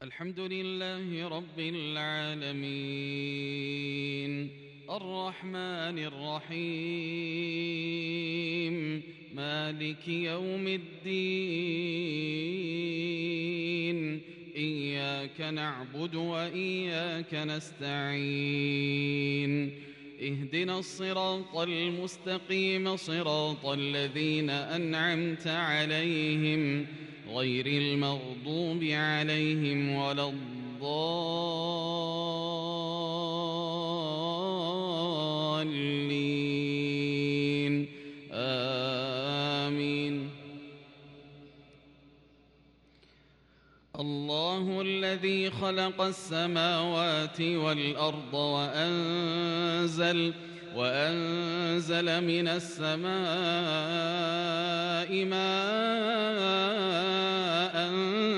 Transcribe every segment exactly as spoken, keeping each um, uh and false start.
الحمد لله رب العالمين الرحمن الرحيم مالك يوم الدين إياك نعبد وإياك نستعين اهدنا الصراط المستقيم صراط الذين أنعمت عليهم غير المغضوب عليهم ولا الضالين آمين. الله الذي خلق السماوات والأرض وأنزل وأنزل من السماء ماء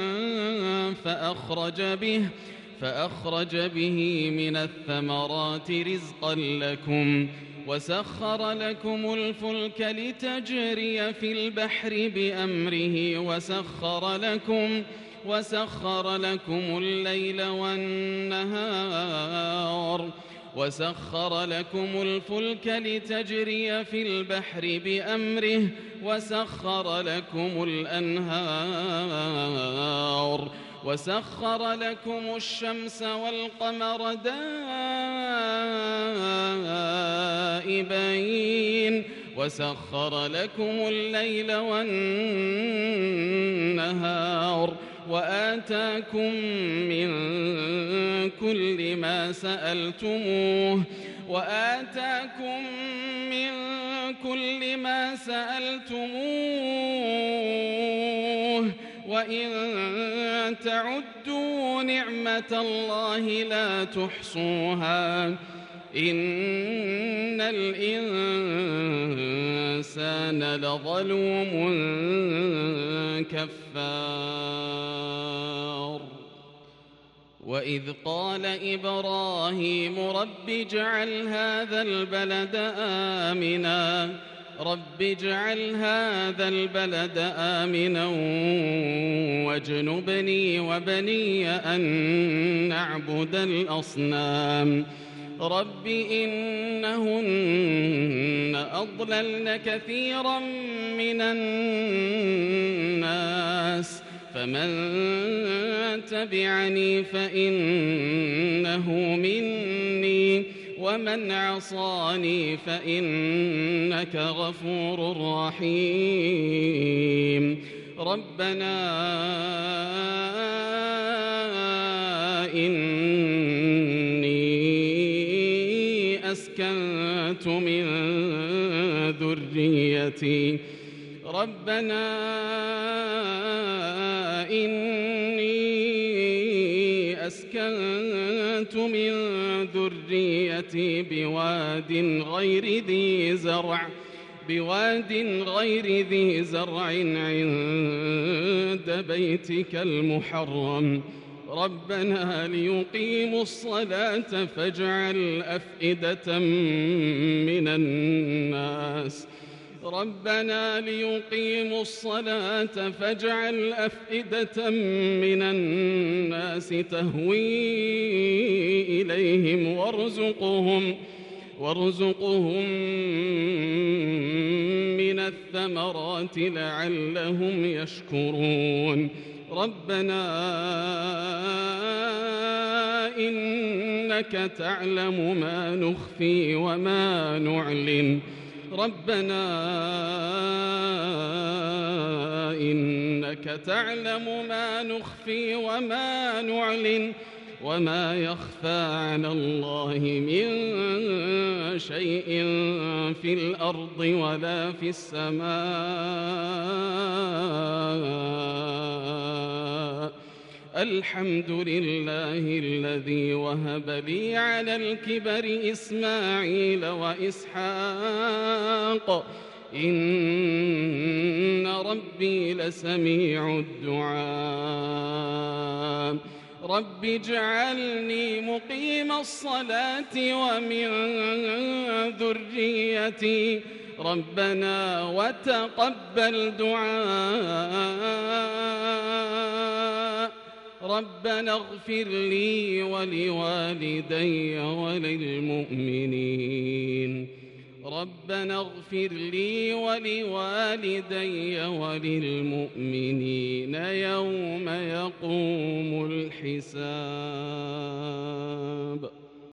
فأخرج به فأخرج به من الثمرات رزقا لكم وسخر لكم الفلك لتجري في البحر بأمره وسخر لكم وسخر لكم الليل والنهار وسخر لكم الفلك لتجري في البحر بأمره وسخر لكم الأنهار وسخر لكم الشمس والقمر دائبين وسخر لكم الليل والنهار وآتاكم من كل ما سألتموه وآتاكم من كل ما سألتموه وإن تعدوا نعمة الله لا تحصوها إن الإنسان لظلوم كفار. وإذ قال إبراهيم رب اجعل هذا البلد آمنا رب اجعل هذا البلد آمنا واجنبني وبني أن نعبد الأصنام رب إنهن أضللن كثيرا من الناس فمن تبعني فإنه مني ومن عصاني فإنك غفور رحيم. ربنا إني أسكنت من ذريتي ربنا إني أسكنت من ذريتي بواد غير ذي زرع بواد غير ذي زرع عند بيتك المحرم ربنا ليقيموا الصلاة فاجعل أفئدة من الناس ربنا ليقيموا الصلاة فاجعل أفئدة من الناس تهوي إليهم وارزقهم وارزقهم من الثمرات لعلهم يشكرون. ربنا إنك تعلم ما نخفي وما نعلن ربنا إنك تعلم ما نخفي وما نعلن وما يخفى على الله من شيء في الأرض ولا في السماء. الحمد لله الذي وهب لي على الكبر إسماعيل وإسحاق إن ربي لسميع الدعاء. رب اجعلني مقيم الصلاة ومن ذريتي ربنا وتقبل دعاء ربنا اغفر لي ولوالدي وللمؤمنين ربنا اغفر لي ولوالدي وللمؤمنين يوم يقوم الحساب.